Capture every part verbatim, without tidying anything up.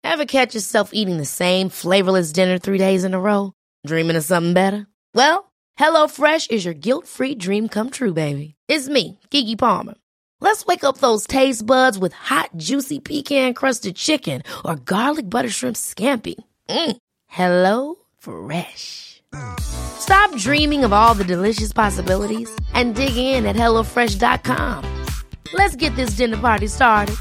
Ever catch yourself eating the same flavorless dinner three days in a row? Dreaming of something better? Well, HelloFresh is your guilt-free dream come true, baby. It's me, Keke Palmer. Let's wake up those taste buds with hot, juicy pecan-crusted chicken or garlic butter shrimp scampi. Mm. Hello Fresh. Stop dreaming of all the delicious possibilities and dig in at hello fresh dot com. Let's get this dinner party started.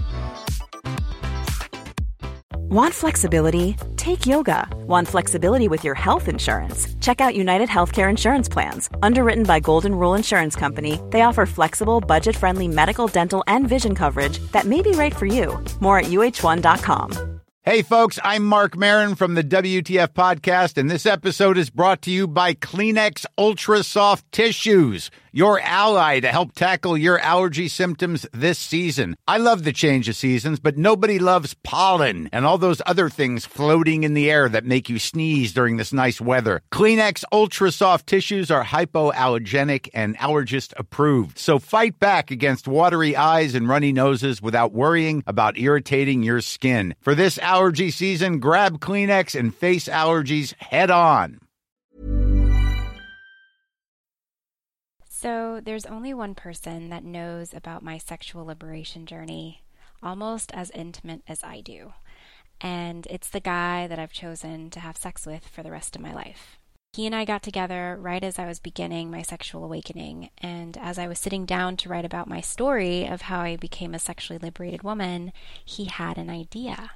Want flexibility? Take yoga. Want flexibility with your health insurance? Check out United Healthcare Insurance Plans. Underwritten by Golden Rule Insurance Company, they offer flexible, budget-friendly medical, dental, and vision coverage that may be right for you. More at U H one dot com. Hey, folks, I'm Mark Maron from the W T F Podcast, and this episode is brought to you by Kleenex Ultra Soft Tissues, your ally to help tackle your allergy symptoms this season. I love the change of seasons, but nobody loves pollen and all those other things floating in the air that make you sneeze during this nice weather. Kleenex Ultra Soft Tissues are hypoallergenic and allergist approved, so fight back against watery eyes and runny noses without worrying about irritating your skin. For this allergy season, grab Kleenex and face allergies head on. So there's only one person that knows about my sexual liberation journey almost as intimate as I do. And it's the guy that I've chosen to have sex with for the rest of my life. He and I got together right as I was beginning my sexual awakening. And as I was sitting down to write about my story of how I became a sexually liberated woman, he had an idea.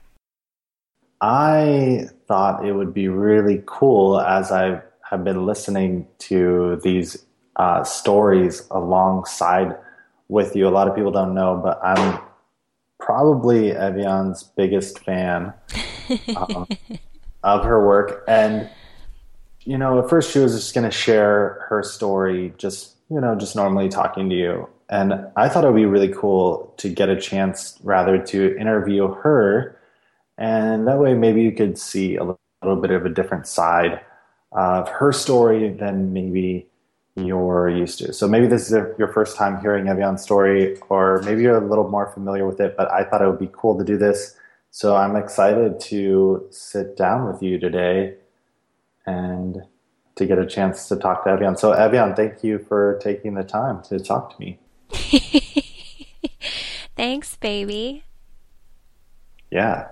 I thought it would be really cool as I have been listening to these Uh, stories alongside with you. A lot of people don't know, but I'm probably Evian's biggest fan um, of her work. And, you know, at first she was just going to share her story, just, you know, just normally talking to you. And I thought it would be really cool to get a chance rather to interview her. And that way maybe you could see a little bit of a different side of her story than maybe you're used to. So maybe this is your first time hearing Evian's story, or maybe you're a little more familiar with it, but I thought it would be cool to do this. So I'm excited to sit down with you today and to get a chance to talk to Evian. So Evian, thank you for taking the time to talk to me. Thanks, baby. Yeah.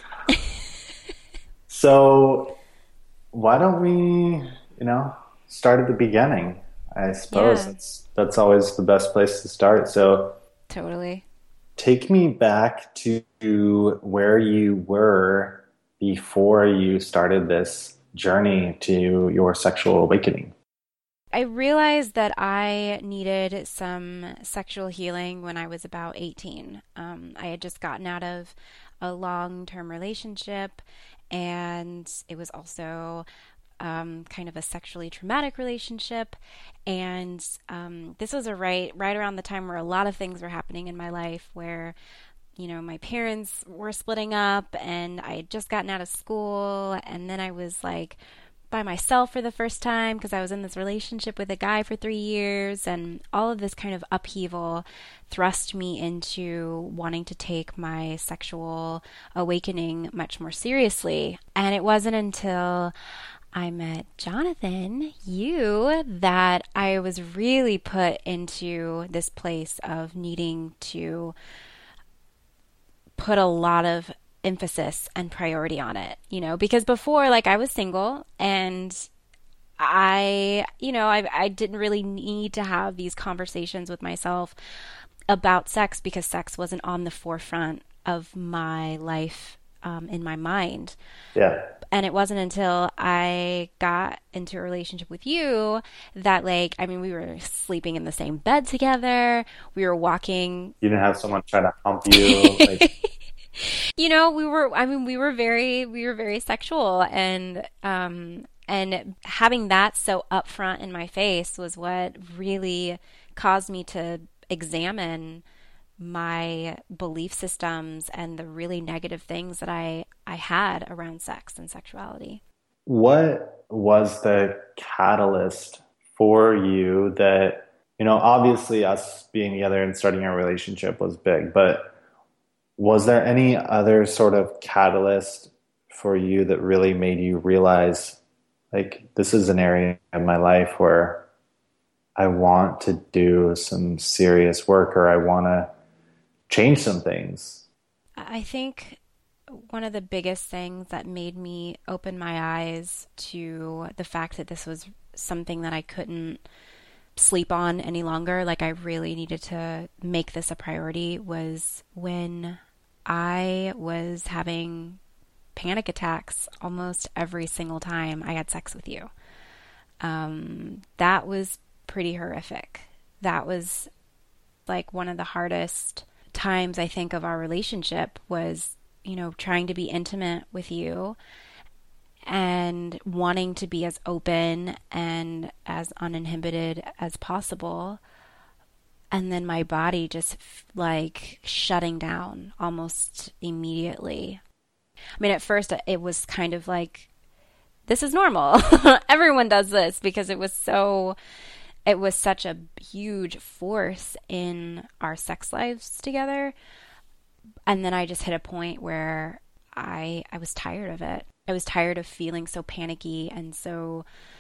So why don't we, you know, start at the beginning? I suppose Yeah. that's that's always the best place to start. So Totally. take me back to where you were before you started this journey to your sexual awakening. I realized that I needed some sexual healing when I was about eighteen. Um, I had just gotten out of a long-term relationship, and it was also Um, kind of a sexually traumatic relationship, and um, this was a right right around the time where a lot of things were happening in my life, where, you know, my parents were splitting up, and I had just gotten out of school, and then I was like by myself for the first time because I was in this relationship with a guy for three years, and all of this kind of upheaval thrust me into wanting to take my sexual awakening much more seriously. And it wasn't until I met Jonathan, you, that I was really put into this place of needing to put a lot of emphasis and priority on it, you know, because before, like, I was single and I, you know, I, I didn't really need to have these conversations with myself about sex because sex wasn't on the forefront of my life, um, in my mind. Yeah. And it wasn't until I got into a relationship with you that, like, I mean, we were sleeping in the same bed together. We were walking. You didn't have someone try to hump you. Like... you know, we were, I mean, we were very, we were very sexual, and, um, and having that so upfront in my face was what really caused me to examine my belief systems and the really negative things that I, I had around sex and sexuality. What was the catalyst for you that, you know, obviously us being together and starting our relationship was big, but Was there any other sort of catalyst for you that really made you realize, like, this is an area in my life where I want to do some serious work, or I want to change some things? I think one of the biggest things that made me open my eyes to the fact that this was something that I couldn't sleep on any longer, like I really needed to make this a priority, was when I was having panic attacks almost every single time I had sex with you. Um, that was pretty horrific. That was like one of the hardest times I think of our relationship, was, you know, trying to be intimate with you and wanting to be as open and as uninhibited as possible. And then my body just like shutting down almost immediately. I mean, at first it was kind of like, this is normal. Everyone does this, because it was so, it was such a huge force in our sex lives together. And then I just hit a point where I I was tired of it. I was tired of feeling so panicky and so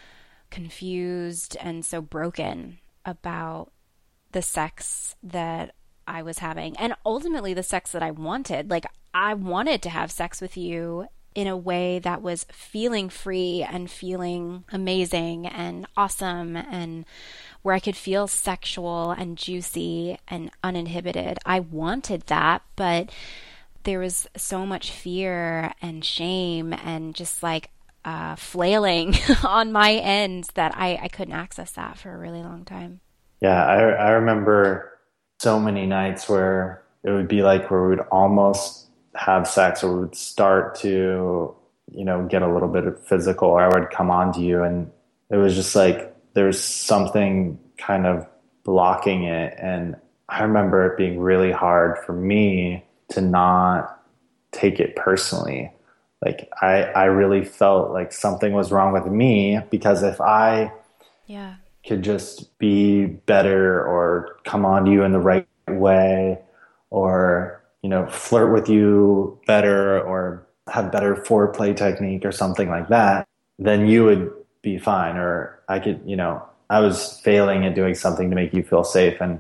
confused and so broken about the sex that I was having, and ultimately the sex that I wanted. Like, I wanted to have sex with you in a way that was feeling free and feeling amazing and awesome, and where I could feel sexual and juicy and uninhibited. I wanted that, but there was so much fear and shame and just like uh, flailing on my end that I, I couldn't access that for a really long time. Yeah, I, I remember so many nights where it would be like where we would almost have sex, or we would start to, you know, get a little bit of physical, or I would come on to you, and it was just like there's something kind of blocking it. And I remember it being really hard for me to not take it personally. Like I, I really felt like something was wrong with me, because if I yeah. could just be better, or come on to you in the right way, or, you know, flirt with you better, or have better foreplay technique or something like that, then you would be fine. Or I could, you know, I was failing at doing something to make you feel safe. And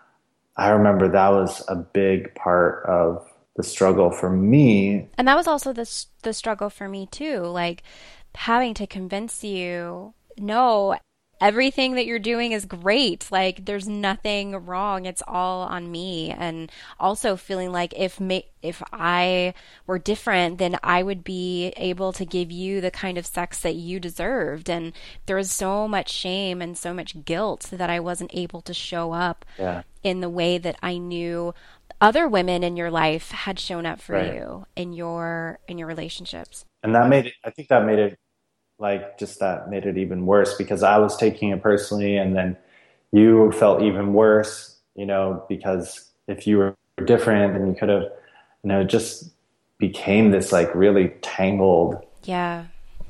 I remember that was a big part of the struggle for me. And that was also the the struggle for me too, like having to convince you, no, everything that you're doing is great. Like, there's nothing wrong. It's all on me. And also feeling like if ma- if I were different, then I would be able to give you the kind of sex that you deserved. And there was so much shame and so much guilt that I wasn't able to show up yeah. in the way that I knew other women in your life had shown up for right. you in your in your relationships. And that made it, I think that made it, like, just that made it even worse, because I was taking it personally, and then you felt even worse, you know, because if you were different, then you could have, you know, it just became this like really tangled, yeah,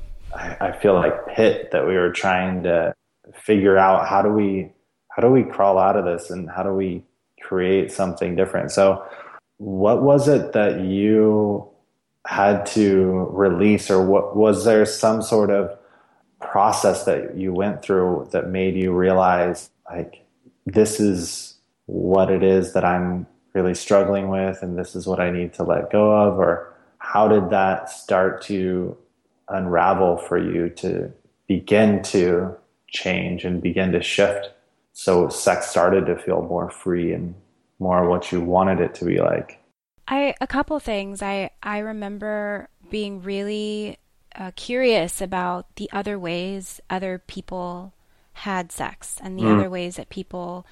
I, I feel like pit that we were trying to figure out, how do we, how do we crawl out of this, and how do we create something different? So what was it that you had to release, or what was there some sort of process that you went through that made you realize, like, this is what it is that I'm really struggling with, and this is what I need to let go of? Or how did that start to unravel for you to begin to change and begin to shift, so sex started to feel more free and more what you wanted it to be like? I a couple things. I I remember being really uh, curious about the other ways other people had sex, and the mm. other ways that people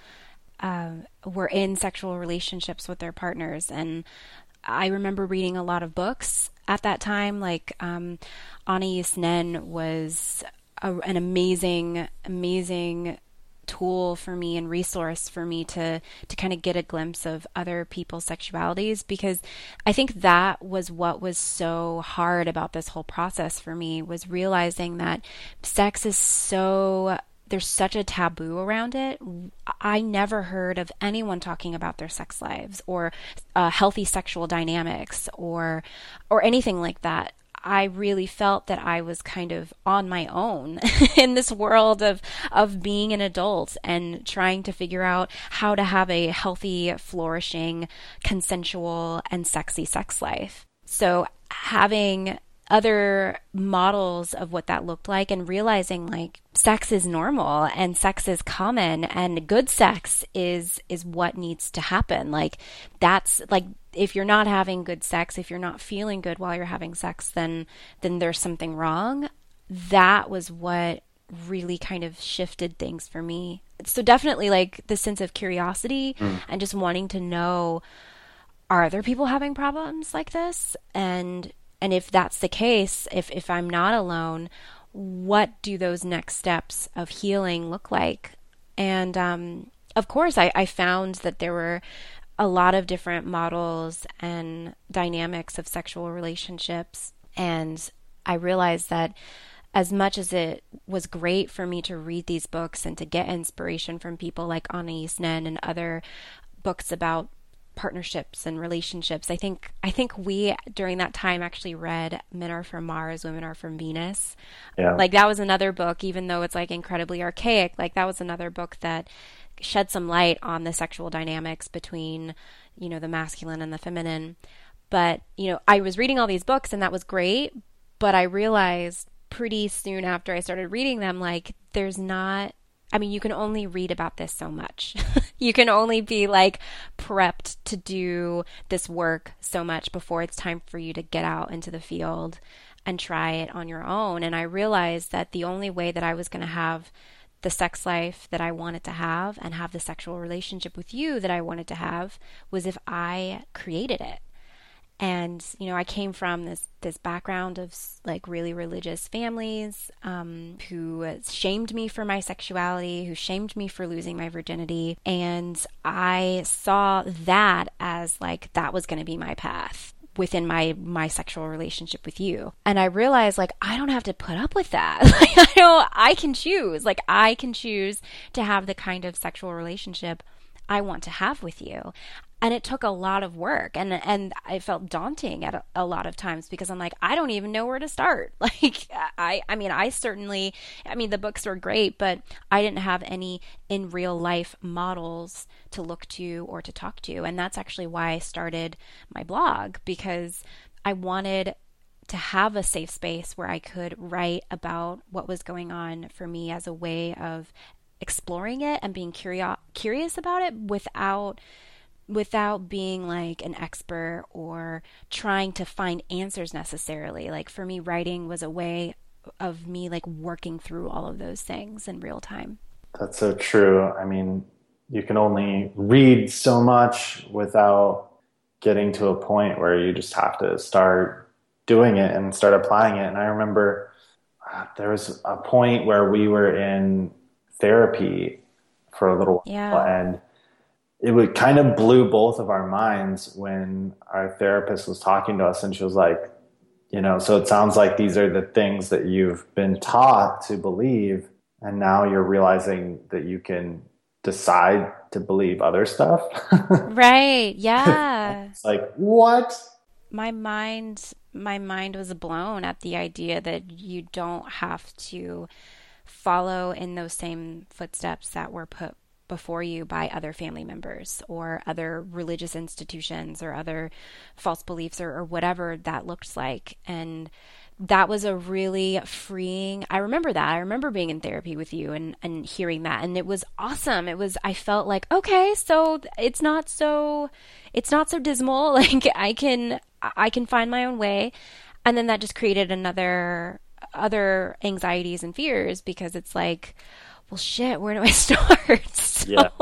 um, were in sexual relationships with their partners. And I remember reading a lot of books at that time. Like um, Anais Nen was a, an amazing, amazing tool for me and resource for me to to kind of get a glimpse of other people's sexualities, because I think that was what was so hard about this whole process for me, was realizing that sex is so there's such a taboo around it. I never heard of anyone talking about their sex lives or uh, healthy sexual dynamics or or anything like that. I really felt that I was kind of on my own in this world of of being an adult and trying to figure out how to have a healthy, flourishing, consensual, and sexy sex life. So having other models of what that looked like and realizing like sex is normal and sex is common and good sex is is what needs to happen. Like that's like if you're not having good sex, if you're not feeling good while you're having sex, then then there's something wrong. That was what really kind of shifted things for me. So definitely like the sense of curiosity mm. and just wanting to know, are other people having problems like this? And And if that's the case, if, if I'm not alone, what do those next steps of healing look like? And um, of course, I, I found that there were a lot of different models and dynamics of sexual relationships. And I realized that as much as it was great for me to read these books and to get inspiration from people like Anais Nin and other books about partnerships and relationships. I think I think we during that time actually read Men Are From Mars, Women Are From Venus. Yeah. Like that was another book, even though it's like incredibly archaic, like that was another book that shed some light on the sexual dynamics between, you know, the masculine and the feminine. But, you know, I was reading all these books and that was great, but I realized pretty soon after I started reading them, like there's not I mean, you can only read about this so much. You can only be like prepped to do this work so much before it's time for you to get out into the field and try it on your own. And I realized that the only way that I was going to have the sex life that I wanted to have and have the sexual relationship with you that I wanted to have was if I created it. And, you know, I came from this, this background of like really religious families um, who shamed me for my sexuality, who shamed me for losing my virginity. And I saw that as like, that was going to be my path within my, my sexual relationship with you. And I realized like, I don't have to put up with that. Like, I don't, I can choose, like I can choose to have the kind of sexual relationship I want to have with you. And it took a lot of work and and it felt daunting at a, a lot of times because I'm like, I don't even know where to start. Like, I, I mean, I certainly, I mean, the books were great, but I didn't have any in real life models to look to or to talk to. And that's actually why I started my blog, because I wanted to have a safe space where I could write about what was going on for me as a way of exploring it and being curio- curious about it without without being like an expert or trying to find answers necessarily. Like for me, writing was a way of me like working through all of those things in real time. That's so true. I mean, you can only read so much without getting to a point where you just have to start doing it and start applying it. And I remember uh, there was a point where we were in therapy for a little while, yeah. and it would kind of blew both of our minds when our therapist was talking to us and she was like, you know, so it sounds like these are the things that you've been taught to believe. And now you're realizing that you can decide to believe other stuff. Right. Yeah. It's like, what? My mind, my mind was blown at the idea that you don't have to follow in those same footsteps that were put before you by other family members or other religious institutions or other false beliefs or, or whatever that looked like. And that was a really freeing, I remember that. I remember being in therapy with you and, and hearing that. And it was awesome. It was, I felt like, okay, so it's not so, it's not so dismal. Like I can, I can find my own way. And then that just created another, other anxieties and fears because it's like, well, shit, where do I start? So, yeah.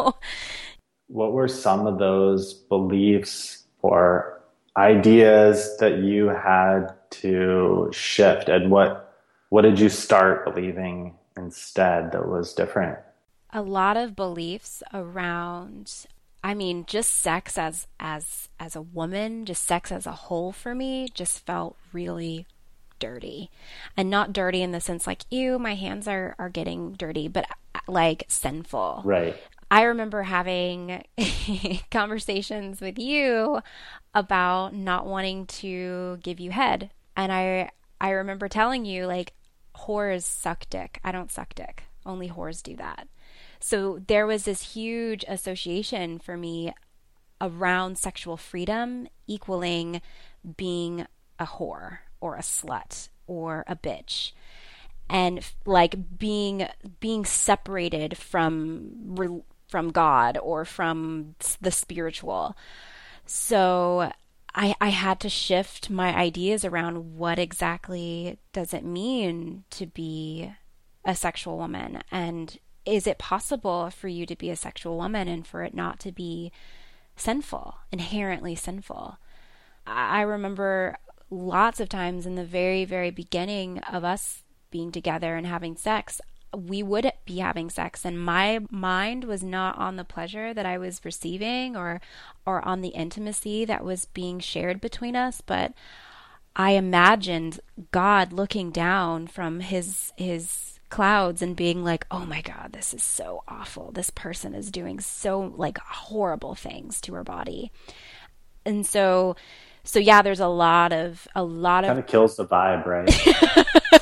What were some of those beliefs or ideas that you had to shift, and what what did you start believing instead that was different? A lot of beliefs around, I mean, just sex as as as a woman, just sex as a whole for me just felt really dirty. And not dirty in the sense like, ew, my hands are, are getting dirty, but like sinful. Right. I remember having conversations with you about not wanting to give you head. And I I remember telling you, like, whores suck dick. I don't suck dick. Only whores do that. So there was this huge association for me around sexual freedom equaling being a whore or a slut or a bitch. And like being being separated from from God or from the spiritual. So I, I had to shift my ideas around what exactly does it mean to be a sexual woman, and is it possible for you to be a sexual woman and for it not to be sinful, inherently sinful? I remember lots of times in the very, very beginning of us being together and having sex, we would be having sex and my mind was not on the pleasure that I was receiving or or on the intimacy that was being shared between us, but I imagined God looking down from his his clouds and being like, oh my God, this is so awful. This person is doing so like horrible things to her body. And so so yeah, there's a lot of a lot of kind of kills the vibe, right?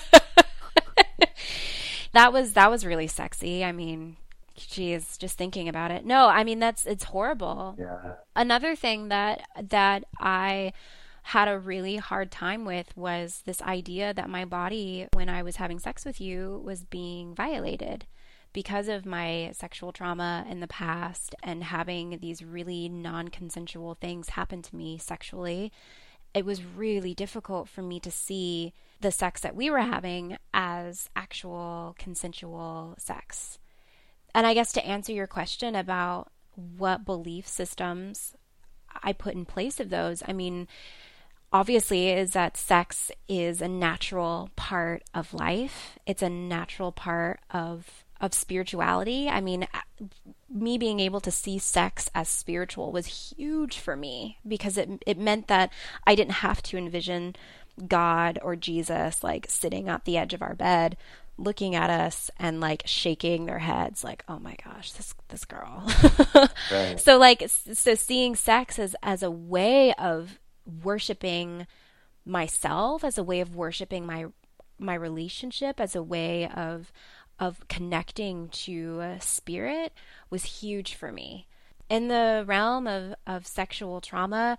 That was that was really sexy. I mean, geez, just thinking about it. No, I mean that's it's horrible. Yeah. Another thing that that I had a really hard time with was this idea that my body, when I was having sex with you, was being violated because of my sexual trauma in the past and having these really non-consensual things happen to me sexually. It was really difficult for me to see the sex that we were having as actual consensual sex. And I guess to answer your question about what belief systems I put in place of those, I mean, obviously is that sex is a natural part of life. It's a natural part of of spirituality. I mean, me being able to see sex as spiritual was huge for me because it it meant that I didn't have to envision God or Jesus like sitting at the edge of our bed looking at us and like shaking their heads like, oh my gosh, this this girl. Right. So like so seeing sex as as a way of worshiping myself, as a way of worshiping my my relationship, as a way of of connecting to a spirit was huge for me. In the realm of, of sexual trauma,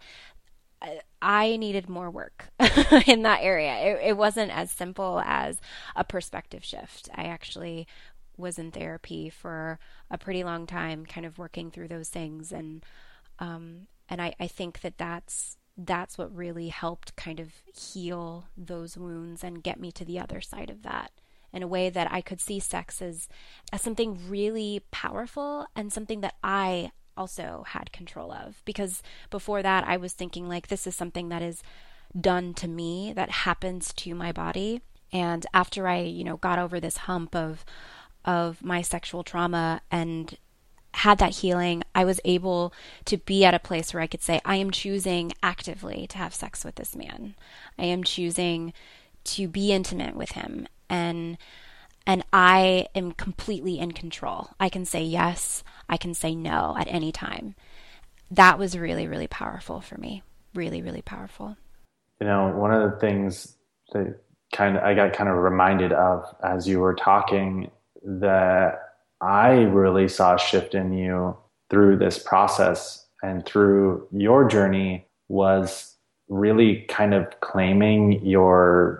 I needed more work in that area. It, it wasn't as simple as a perspective shift. I actually was in therapy for a pretty long time, kind of working through those things. And um, and I, I think that that's, that's what really helped kind of heal those wounds and get me to the other side of that, in a way that I could see sex as, as something really powerful and something that I also had control of. Because before that, I was thinking like, this is something that is done to me, that happens to my body. And after I, you know, got over this hump of, of my sexual trauma and had that healing, I was able to be at a place where I could say, I am choosing actively to have sex with this man. I am choosing to be intimate with him. And and I am completely in control. I can say yes, I can say no at any time. That was really, really powerful for me. Really, really powerful. You know, one of the things that kind of I got kind of reminded of as you were talking that I really saw a shift in you through this process and through your journey was really kind of claiming your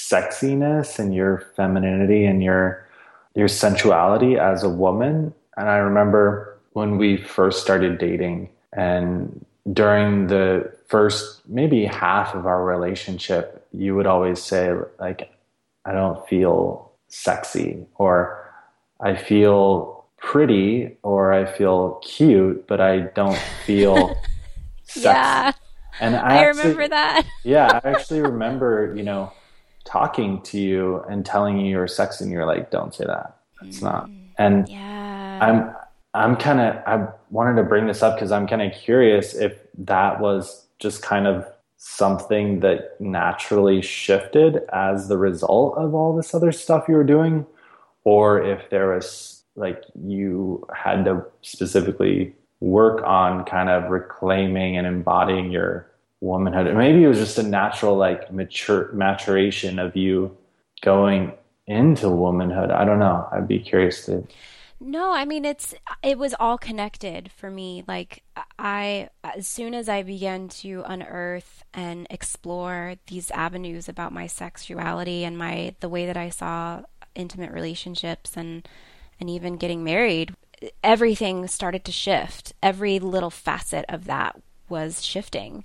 sexiness and your femininity and your your sensuality as a woman. And I remember when we first started dating and during the first maybe half of our relationship, you would always say like, I don't feel sexy, or I feel pretty, or I feel cute, but I don't feel sexy. Yeah, and I, I actually, remember that. Yeah, I actually remember, you know, talking to you and telling you you're sexy, and you're like, don't say that. It's not. And yeah. I'm, I'm kind of, I wanted to bring this up because I'm kind of curious if that was just kind of something that naturally shifted as the result of all this other stuff you were doing, or if there was like you had to specifically work on kind of reclaiming and embodying your womanhood. And maybe it was just a natural like mature maturation of you going into womanhood. I don't know. I'd be curious to. No, I mean, it's, it was all connected for me. Like I, as soon as I began to unearth and explore these avenues about my sexuality and my, the way that I saw intimate relationships and, and even getting married, everything started to shift. Every little facet of that was shifting.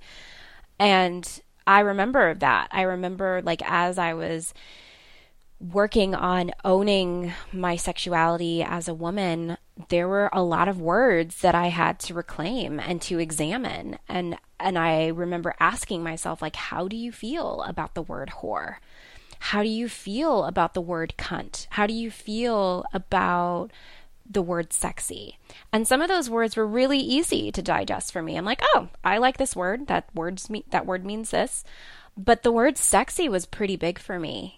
And I remember that. I remember like as I was working on owning my sexuality as a woman, there were a lot of words that I had to reclaim and to examine. And and I remember asking myself, like, how do you feel about the word whore? How do you feel about the word cunt? How do you feel about the word sexy? And some of those words were really easy to digest for me. I'm like, oh, I like this word. That words me- that word means this. But the word sexy was pretty big for me.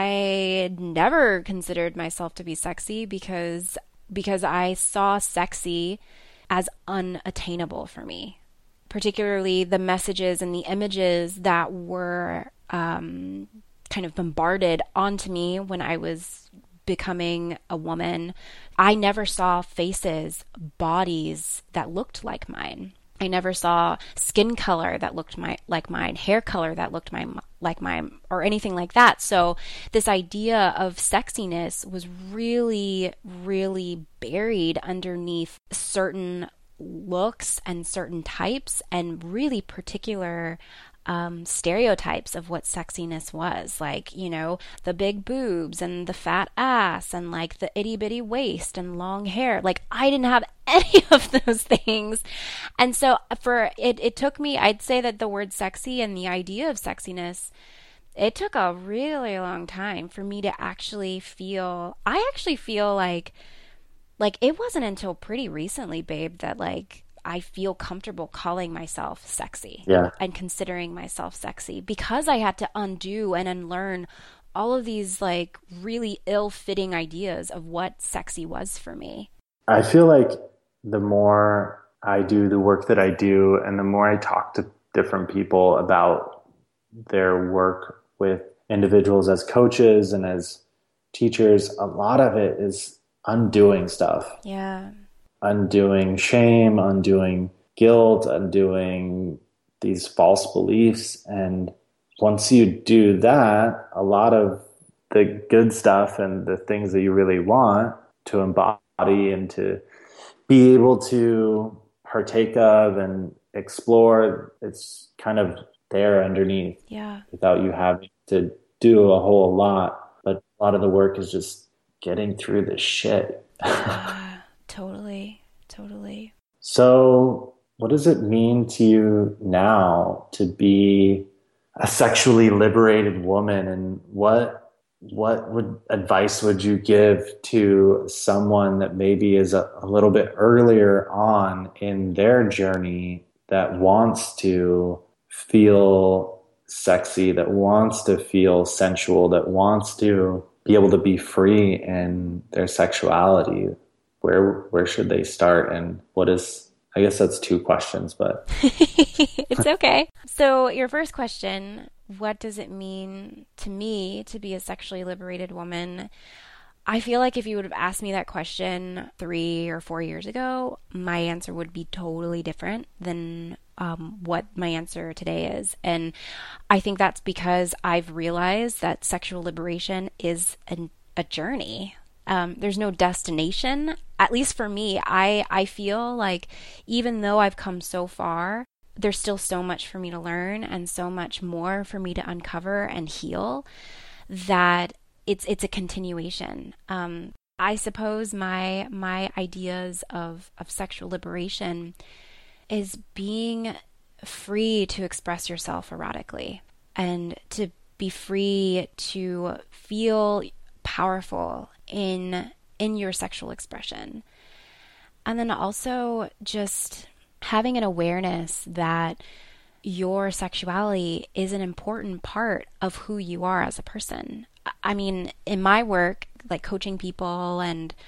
I never considered myself to be sexy because because I saw sexy as unattainable for me, particularly the messages and the images that were um, kind of bombarded onto me when I was becoming a woman. I never saw faces, bodies that looked like mine. I never saw skin color that looked my, like mine, hair color that looked my, like mine, or anything like that. So this idea of sexiness was really, really buried underneath certain looks and certain types and really particular Um, stereotypes of what sexiness was, like, you know, the big boobs and the fat ass and like the itty bitty waist and long hair. Like I didn't have any of those things. And so for it, it took me, I'd say that the word sexy and the idea of sexiness, it took a really long time for me to actually feel, I actually feel like, like it wasn't until pretty recently, babe, that like, I feel comfortable calling myself sexy Yeah. and considering myself sexy because I had to undo and unlearn all of these like really ill-fitting ideas of what sexy was for me. I feel like the more I do the work that I do and the more I talk to different people about their work with individuals as coaches and as teachers, a lot of it is undoing stuff. Yeah. Undoing shame, undoing guilt, undoing these false beliefs. And once you do that, a lot of the good stuff and the things that you really want to embody and to be able to partake of and explore, it's kind of there underneath. Yeah. Without you having to do a whole lot. But a lot of the work is just getting through the shit. Yeah. Totally, totally. So what does it mean to you now to be a sexually liberated woman? And what what would advice would you give to someone that maybe is a, a little bit earlier on in their journey that wants to feel sexy, that wants to feel sensual, that wants to be able to be free in their sexuality? Where where should they start, and what is, I guess that's two questions, but it's okay. So your first question, what does it mean to me to be a sexually liberated woman? I feel like if you would have asked me that question three or four years ago, my answer would be totally different than um, what my answer today is. And I think that's because I've realized that sexual liberation is an, a journey. Um, there's no destination. At least for me, I, I feel like even though I've come so far, there's still so much for me to learn and so much more for me to uncover and heal that it's it's a continuation. Um, I suppose my my ideas of, of sexual liberation is being free to express yourself erotically and to be free to feel powerful in in your sexual expression. And then also just having an awareness that your sexuality is an important part of who you are as a person. I mean, in my work, like coaching people and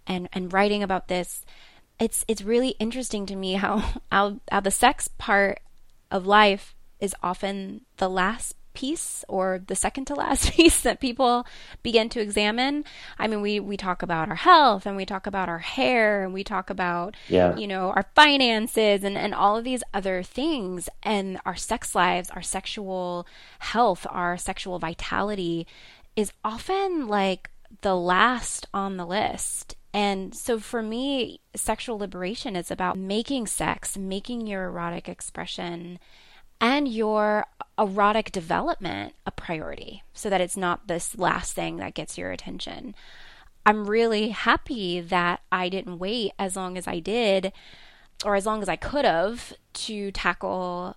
and, and writing about this, it's it's really interesting to me how, how how the sex part of life is often the last piece or the second to last piece that people begin to examine. I mean, we, we talk about our health and we talk about our hair and we talk about, yeah. you know, our finances and, and all of these other things, and our sex lives, our sexual health, our sexual vitality is often like the last on the list. And so for me, sexual liberation is about making sex, making your erotic expression and your erotic development a priority so that it's not this last thing that gets your attention. I'm really happy that I didn't wait as long as I did, or as long as I could have, to tackle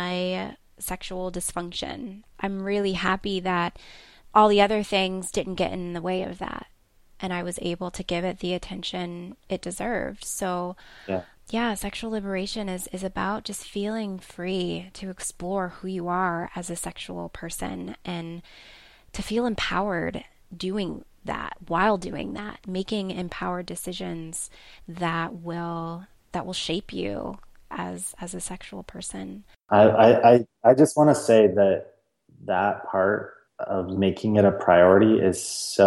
my sexual dysfunction. I'm really happy that all the other things didn't get in the way of that, and I was able to give it the attention it deserved. So yeah. Yeah, sexual liberation is, is about just feeling free to explore who you are as a sexual person and to feel empowered doing that, while doing that, making empowered decisions that will that will shape you as as a sexual person. I, I, I, I just want to say that that part of making it a priority is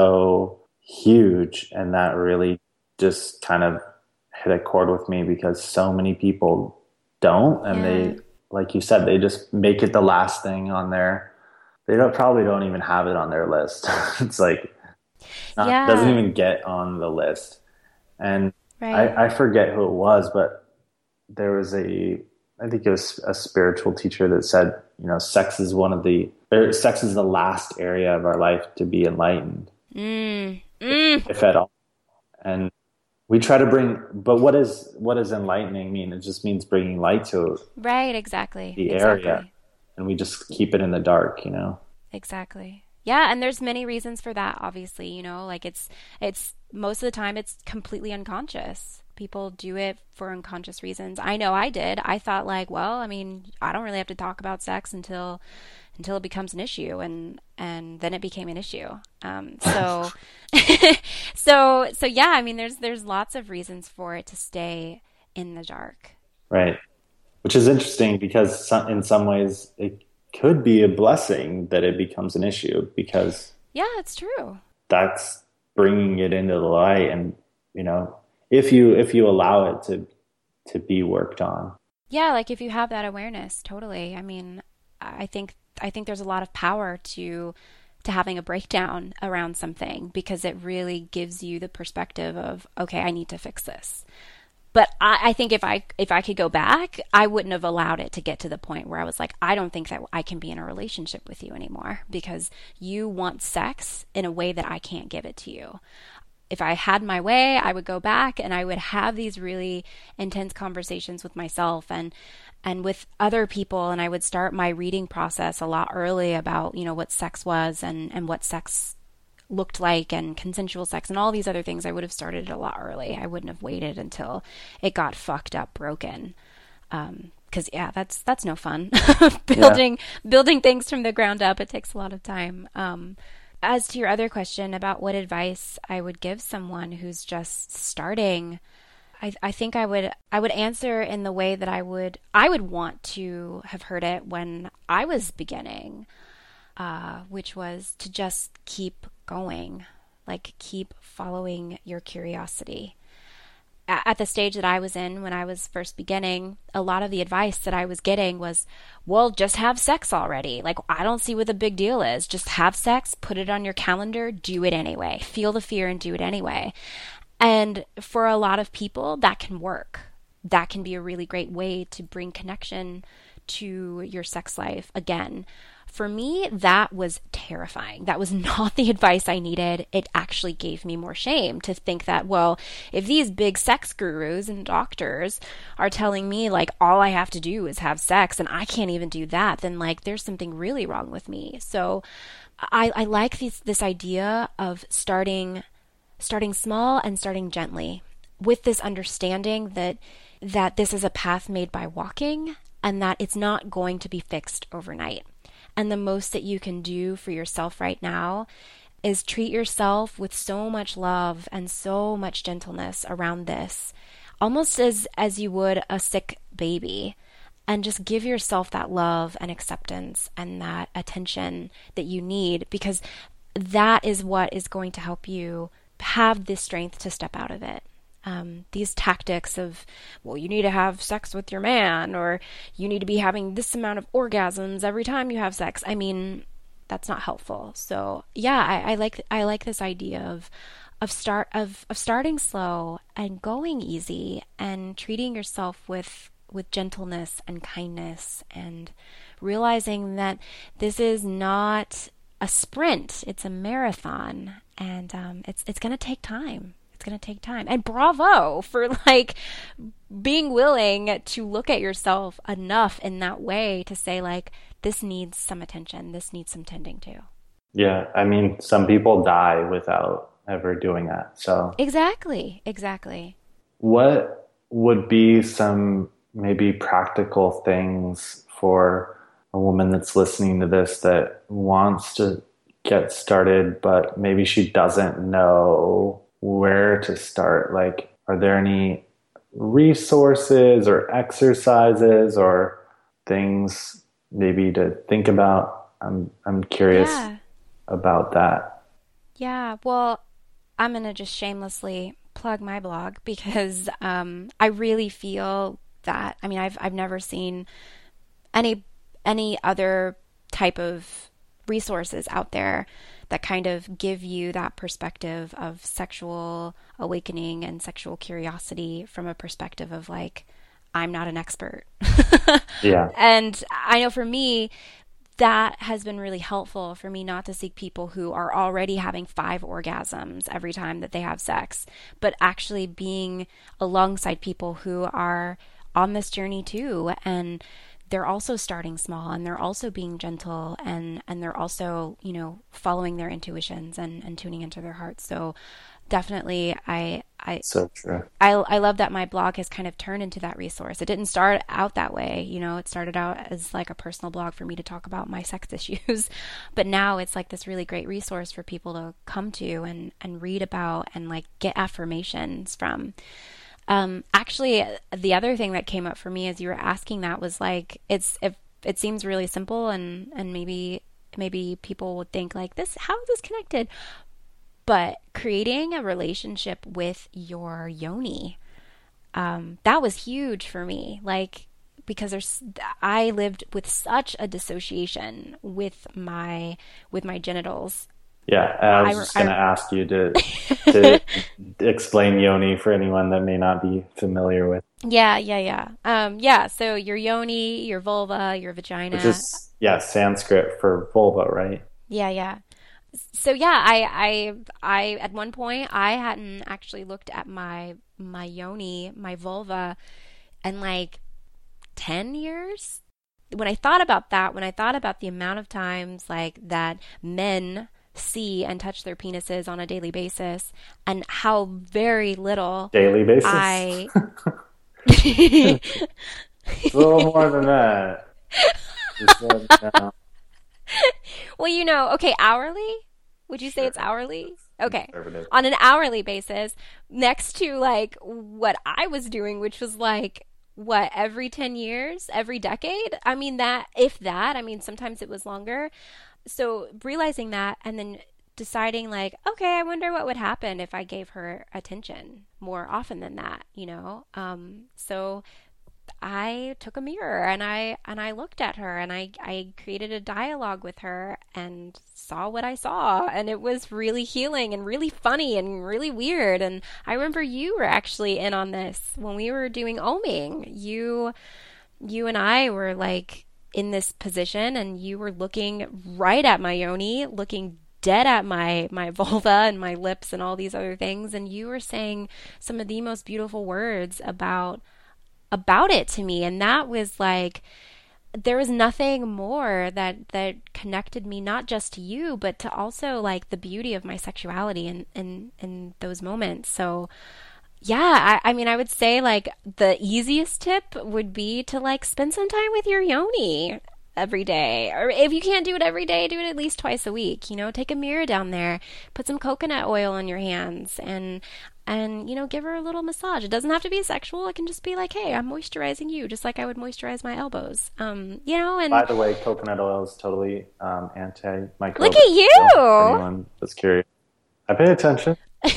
so huge, and that really just kind of hit a chord with me, because so many people don't, and yeah. they, like you said, they just make it the last thing on their, they don't probably don't even have it on their list. It's like, not, yeah. doesn't even get on the list. And right. I, I forget who it was, but there was a, I think it was a spiritual teacher that said, you know, sex is one of the, or sex is the last area of our life to be enlightened, mm. Mm. if at all. And we try to bring, but what is what does enlightening mean? It just means bringing light to right, exactly the exactly. area, and we just keep it in the dark, you know. Exactly. Yeah, and there's many reasons for that. Obviously, you know, like it's it's most of the time it's completely unconscious. People do it for unconscious reasons. I know I did. I thought like, well, I mean, I don't really have to talk about sex until until it becomes an issue, and and then it became an issue. Um, so, so so yeah. I mean, there's there's lots of reasons for it to stay in the dark. Right, which is interesting, because some, in some ways it could be a blessing that it becomes an issue, because yeah, it's true. That's bringing it into the light, and you know, if you if you allow it to to be worked on. Yeah, like if you have that awareness, totally. I mean, I think. I think there's a lot of power to to having a breakdown around something, because it really gives you the perspective of, okay, I need to fix this. But I, I think if I if I could go back, I wouldn't have allowed it to get to the point where I was like, I don't think that I can be in a relationship with you anymore, because you want sex in a way that I can't give it to you. If I had my way, I would go back and I would have these really intense conversations with myself and and with other people, and I would start my reading process a lot early about, you know, what sex was and, and what sex looked like and consensual sex and all these other things. I would have started a lot early. I wouldn't have waited until it got fucked up, broken. Um, cause yeah, that's, that's no fun. building, yeah. building things from the ground up. It takes a lot of time. Um, as to your other question about what advice I would give someone who's just starting, I, I think I would I would answer in the way that I would I would want to have heard it when I was beginning, uh, which was to just keep going, like keep following your curiosity. At the stage that I was in when I was first beginning, a lot of the advice that I was getting was, well, just have sex already. Like, I don't see what the big deal is. Just have sex, put it on your calendar, do it anyway. Feel the fear and do it anyway. And for a lot of people, that can work. That can be a really great way to bring connection to your sex life again. For me, that was terrifying. That was not the advice I needed. It actually gave me more shame to think that, well, if these big sex gurus and doctors are telling me like all I have to do is have sex and I can't even do that, then like there's something really wrong with me. So I, I like this, this idea of starting starting small and starting gently, with this understanding that that this is a path made by walking and that it's not going to be fixed overnight. And the most that you can do for yourself right now is treat yourself with so much love and so much gentleness around this, almost as as you would a sick baby, and just give yourself that love and acceptance and that attention that you need, because that is what is going to help you have the strength to step out of it. Um, these tactics of, well, you need to have sex with your man, or you need to be having this amount of orgasms every time you have sex. I mean, that's not helpful. So yeah, I, I like I like this idea of of start of, of starting slow and going easy and treating yourself with with gentleness and kindness, and realizing that this is not a sprint, it's a marathon, and um, it's it's going to take time. It's going to take time. And bravo for like being willing to look at yourself enough in that way to say like, this needs some attention. This needs some tending to. Yeah. I mean, some people die without ever doing that. So exactly. Exactly. What would be some maybe practical things for a woman that's listening to this that wants to get started, but maybe she doesn't know where to start? Like, are there any resources or exercises or things maybe to think about? I'm I'm curious yeah. about that. Yeah, well, I'm going to just shamelessly plug my blog, because um, I really feel that, I mean, I've I've never seen any any other type of resources out there that kind of give you that perspective of sexual awakening and sexual curiosity from a perspective of like, I'm not an expert. Yeah. And I know for me, that has been really helpful for me, not to seek people who are already having five orgasms every time that they have sex, but actually being alongside people who are on this journey too, and they're also starting small, and they're also being gentle, and, and they're also, you know, following their intuitions and, and tuning into their hearts. So definitely I I so true. I I love that my blog has kind of turned into that resource. It didn't start out that way, you know, it started out as like a personal blog for me to talk about my sex issues. But now it's like this really great resource for people to come to and, and read about and like get affirmations from. Um, actually, the other thing that came up for me as you were asking that was like, it's, it, it seems really simple, and, and maybe, maybe people would think like this, how is this connected? But creating a relationship with your yoni, um, that was huge for me. Like, because there's, I lived with such a dissociation with my, with my genitals. Yeah, I was I- just going to I- ask you to to explain yoni for anyone that may not be familiar with. Yeah, yeah, yeah. Um, yeah, so your yoni, your vulva, your vagina. Which is, yeah, Sanskrit for vulva, right? Yeah, yeah. So yeah, I, I, I, at one point, I hadn't actually looked at my, my yoni, my vulva, in like ten years. When I thought about that, when I thought about the amount of times like that men see and touch their penises on a daily basis, and how very little Daily basis? I It's a little more than that. Just let me know. well, you know, okay, hourly? Would you say it's hourly? Okay. Conservative. On an hourly basis, next to like what I was doing, which was like, what, every ten years, every decade? I mean, that, if that, I mean, sometimes it was longer. So realizing that, and then deciding like, okay, I wonder what would happen if I gave her attention more often than that, you know? Um, so I took a mirror and I and I looked at her, and I, I created a dialogue with her and saw what I saw, and it was really healing and really funny and really weird. And I remember you were actually in on this when we were doing oming. You you and I were like in this position, and you were looking right at my yoni, looking dead at my my vulva and my lips and all these other things, and you were saying some of the most beautiful words about about it to me. And that was like, there was nothing more that that connected me, not just to you, but to also like the beauty of my sexuality in in, in those moments. So yeah, I, I mean, I would say like the easiest tip would be to like spend some time with your yoni. every day. Or if you can't do it every day, do it at least twice a week. You know, take a mirror down there, put some coconut oil on your hands, and and you know, give her a little massage. It doesn't have to be sexual. It can just be like, hey, I'm moisturizing you, just like I would moisturize my elbows. Um, you know, and by the way, coconut oil is totally um, antimicrobial. Look at you. For anyone that's curious, I pay attention.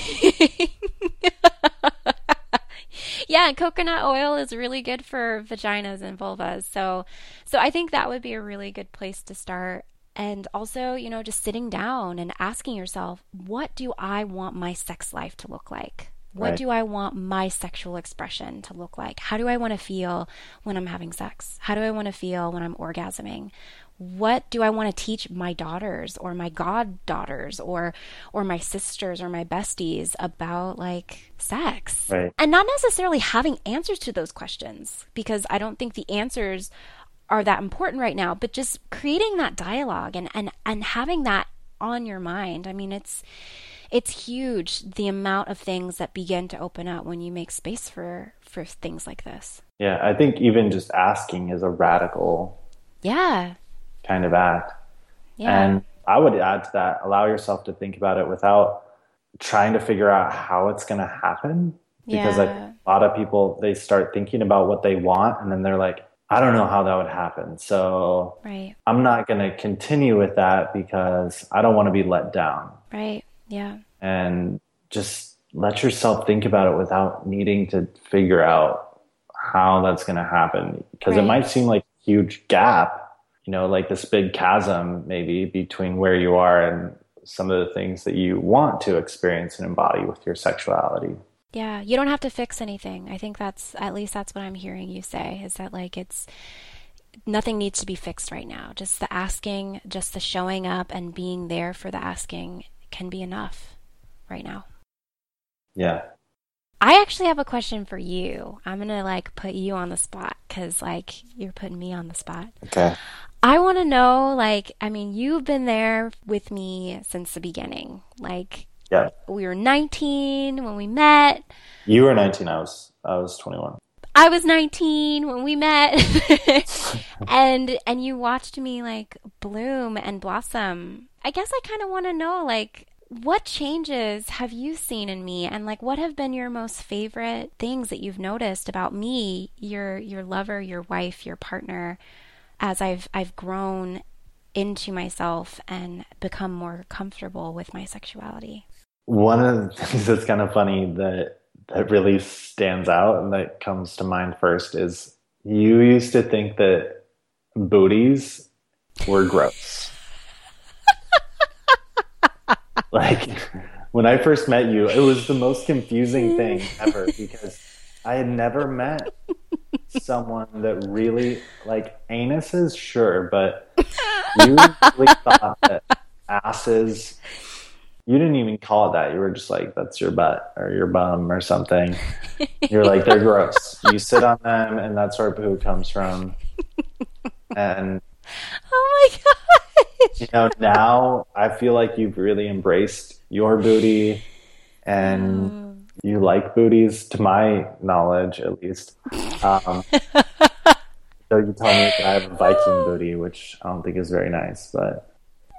Yeah, coconut oil is really good for vaginas and vulvas. So, so I think that would be a really good place to start. And also, you know, just sitting down and asking yourself, what do I want my sex life to look like? What Right. do I want my sexual expression to look like? How do I want to feel when I'm having sex? How do I want to feel when I'm orgasming? What do I want to teach my daughters or my goddaughters or or my sisters or my besties about like sex? Right. And not necessarily having answers to those questions, because I don't think the answers are that important right now, but just creating that dialogue and and and having that on your mind. I mean, it's it's huge, the amount of things that begin to open up when you make space for for things like this. Yeah, I think even just asking is a radical Yeah. kind of act. Yeah. And I would add to that, allow yourself to think about it without trying to figure out how it's going to happen. Because Yeah. like a lot of people, they start thinking about what they want and then they're like, I don't know how that would happen. So Right. I'm not going to continue with that because I don't want to be let down. Right. Yeah. And just let yourself think about it without needing to figure out how that's going to happen. Because Right. it might seem like a huge gap, you know, like this big chasm maybe between where you are and some of the things that you want to experience and embody with your sexuality. Yeah, you don't have to fix anything. I think that's, at least that's what I'm hearing you say, is that like it's, nothing needs to be fixed right now. Just the asking, just the showing up and being there for the asking can be enough right now. Yeah. I actually have a question for you. I'm going to like put you on the spot because like you're putting me on the spot. Okay. I want to know, like, I mean, you've been there with me since the beginning. Like, Yeah. we were nineteen when we met. You were nineteen. I was, I was twenty-one. I was nineteen when we met. and and you watched me like bloom and blossom. I guess I kind of want to know, like, what changes have you seen in me, and like what have been your most favorite things that you've noticed about me, your your lover, your wife, your partner, as I've I've grown into myself and become more comfortable with my sexuality? One of the things that's kind of funny that that really stands out and that comes to mind first is you used to think that booties were gross. Like when I first met you, it was the most confusing thing ever because I had never met someone that really, like, anuses, sure, but you really thought that asses, you didn't even call it that. You were just like, that's your butt or your bum or something. You're like, they're gross. You sit on them and that's where poo comes from. And Oh my gosh. you know, now I feel like you've really embraced your booty and you like booties, to my knowledge, at least. Um, so you tell me that I have a Viking booty, which I don't think is very nice, but,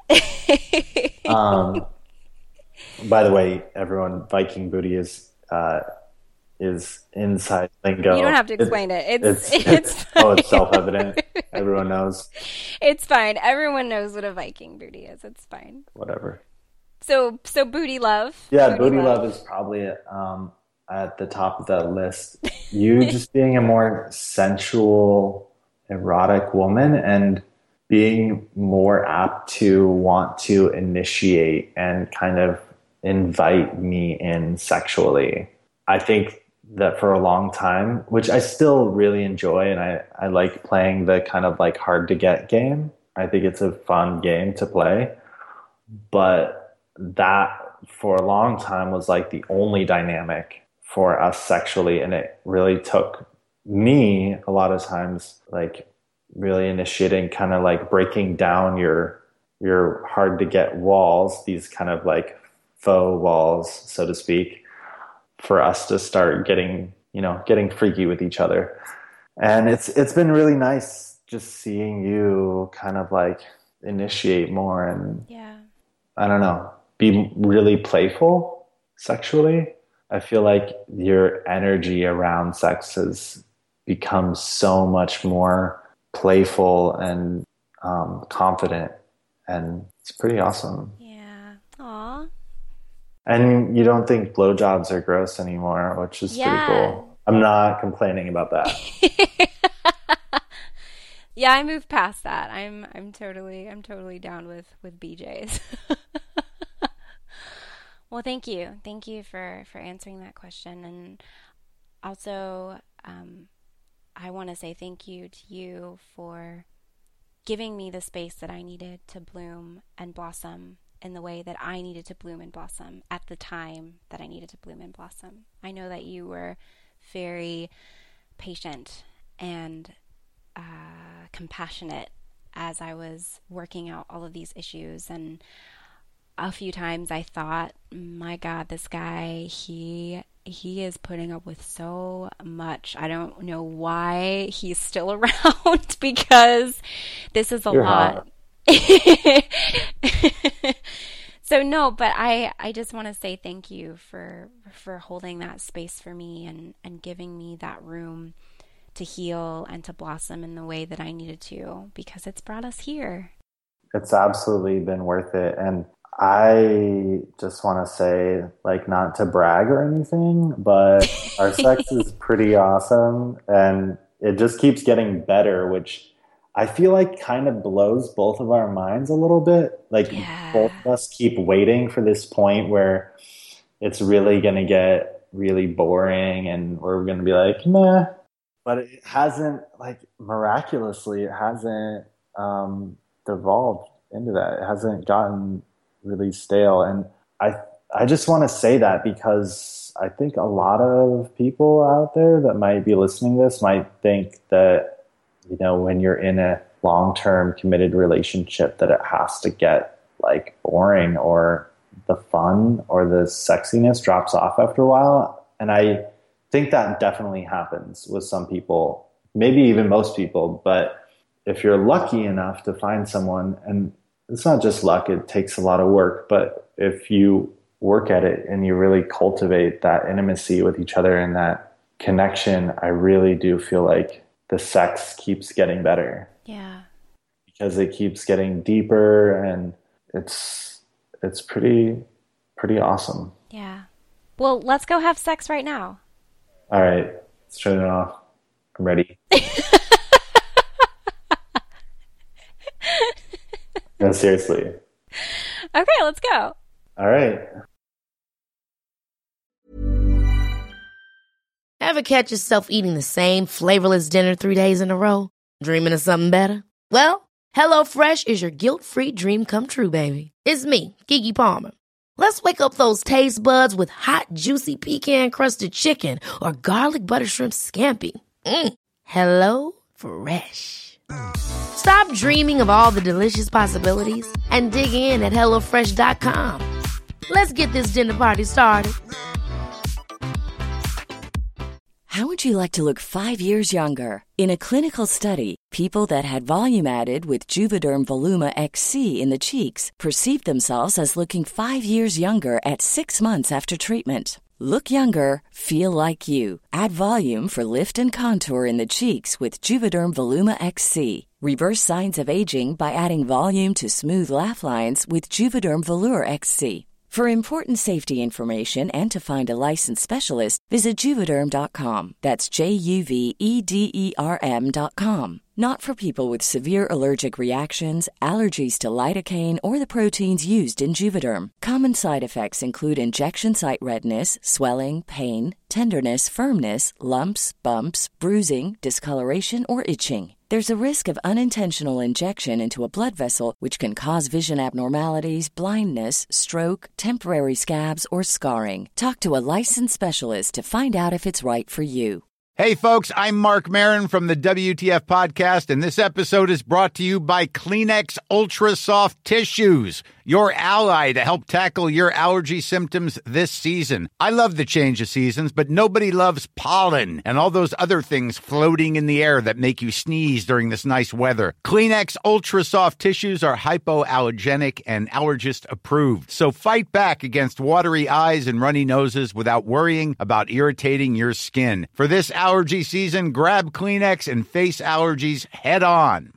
um, by the way, everyone, Viking booty is, uh, is inside lingo. You don't have to explain it. It's It's, it's, it's oh, it's self-evident. Everyone knows. It's fine. Everyone knows what a Viking booty is. It's fine. Whatever. So so booty love. Yeah, booty love is probably um, at the top of that list. You just being a more sensual, erotic woman and being more apt to want to initiate and kind of invite me in sexually. I think that for a long time, which I still really enjoy, and I, I like playing the kind of like hard to get game. I think it's a fun game to play. But that for a long time was like the only dynamic for us sexually. And it really took me a lot of times, like really initiating, kind of like breaking down your, your hard to get walls, these kind of like faux walls, so to speak, for us to start getting, you know, getting freaky with each other. And it's, it's been really nice just seeing you kind of like initiate more and Yeah. I don't know, be really playful sexually. I feel like your energy around sex has become so much more playful and um, confident, and it's pretty awesome. Yeah. Aw. And you don't think blowjobs are gross anymore, which is Yeah. pretty cool. I'm not complaining about that. Yeah, I moved past that. I'm I'm totally I'm totally down with with B Js. Well, thank you. Thank you for for answering that question. And also um I want to say thank you to you for giving me the space that I needed to bloom and blossom in the way that I needed to bloom and blossom at the time that I needed to bloom and blossom. I know that you were very patient and uh, compassionate as I was working out all of these issues. And a few times I thought, my God, this guy, he he is putting up with so much. I don't know why he's still around because this is a You're lot. So no, but I, I just want to say thank you for for holding that space for me and, and giving me that room to heal and to blossom in the way that I needed to, because it's brought us here. It's absolutely been worth it. And I just want to say, like, not to brag or anything, but our sex is pretty awesome and it just keeps getting better, which I feel like kind of blows both of our minds a little bit. Like Yeah. both of us keep waiting for this point where it's really going to get really boring and we're going to be like, nah. But it hasn't, like, miraculously, it hasn't um, devolved into that. It hasn't gotten really stale. And I I just want to say that because I think a lot of people out there that might be listening to this might think that, you know, when you're in a long-term committed relationship that it has to get like boring or the fun or the sexiness drops off after a while. And I think that definitely happens with some people, maybe even most people. But if you're lucky enough to find someone, and it's not just luck, it takes a lot of work, but if you work at it and you really cultivate that intimacy with each other and that connection, I really do feel like the sex keeps getting better. Yeah. Because it keeps getting deeper and it's it's pretty pretty awesome. Yeah. Well, let's go have sex right now. All right, let's turn it off. I'm ready. No, seriously. Okay, let's go. All right. Ever catch yourself eating the same flavorless dinner three days in a row? Dreaming of something better? Well, HelloFresh is your guilt-free dream come true, baby. It's me, Keke Palmer. Let's wake up those taste buds with hot, juicy pecan-crusted chicken or garlic butter shrimp scampi. Mm. Hello Fresh. Stop dreaming of all the delicious possibilities and dig in at hello fresh dot com. Let's get this dinner party started. How would you like to look five years younger? In a clinical study, people that had volume added with Juvederm Voluma X C in the cheeks perceived themselves as looking five years younger at six months after treatment. Look younger, feel like you. Add volume for lift and contour in the cheeks with Juvederm Voluma X C. Reverse signs of aging by adding volume to smooth laugh lines with Juvederm Volure X C. For important safety information and to find a licensed specialist, visit Juvederm dot com. That's J U V E D E R M dot com. Not for people with severe allergic reactions, allergies to lidocaine, or the proteins used in Juvederm. Common side effects include injection site redness, swelling, pain, tenderness, firmness, lumps, bumps, bruising, discoloration, or itching. There's a risk of unintentional injection into a blood vessel, which can cause vision abnormalities, blindness, stroke, temporary scabs, or scarring. Talk to a licensed specialist to find out if it's right for you. Hey, folks, I'm Mark Maron from the W T F Podcast, and this episode is brought to you by Kleenex Ultra Soft Tissues, your ally to help tackle your allergy symptoms this season. I love the change of seasons, but nobody loves pollen and all those other things floating in the air that make you sneeze during this nice weather. Kleenex Ultra Soft Tissues are hypoallergenic and allergist approved, so fight back against watery eyes and runny noses without worrying about irritating your skin. For this allergy season, grab Kleenex and face allergies head on.